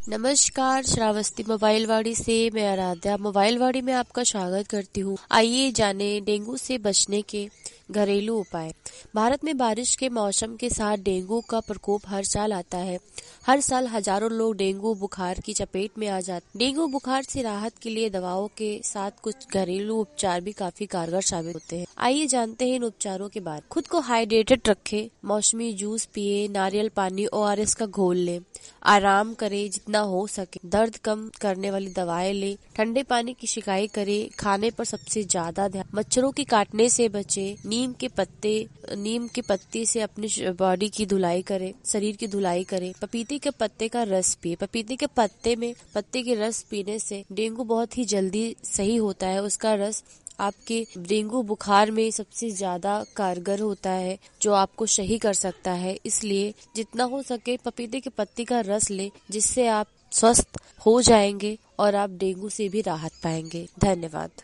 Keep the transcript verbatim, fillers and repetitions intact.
नमस्कार, श्रावस्ती मोबाइल वाड़ी से मैं आराध्या मोबाइल वाड़ी में आपका स्वागत करती हूँ। आइए जाने डेंगू से बचने के घरेलू उपाय। भारत में बारिश के मौसम के साथ डेंगू का प्रकोप हर साल आता है। हर साल हजारों लोग डेंगू बुखार की चपेट में आ जाते। डेंगू बुखार से राहत के लिए दवाओं के साथ कुछ घरेलू उपचार भी काफी कारगर साबित होते हैं। आइए जानते हैं इन उपचारों के बारे में। खुद को हाइड्रेटेड रखें, मौसमी जूस पिए, नारियल पानी ओ आर एस का घोल लें, आराम करें जितना हो सके, दर्द कम करने वाली दवाएं लें, ठंडे पानी की शिकायत करें, खाने पर सबसे ज्यादा ध्यान, मच्छरों के काटने से बचे, नीम के पत्ते नीम के पत्ते से अपनी बॉडी की धुलाई करें, शरीर की धुलाई करें, पपीते के पत्ते का रस पिए। पपीते के पत्ते में पत्ते के रस पीने से डेंगू बहुत ही जल्दी सही होता है। उसका रस आपके डेंगू बुखार में सबसे ज्यादा कारगर होता है, जो आपको सही कर सकता है। इसलिए जितना हो सके पपीते के पत्ते का रस ले, जिससे आप स्वस्थ हो जाएंगे और आप डेंगू से भी राहत पाएंगे। धन्यवाद।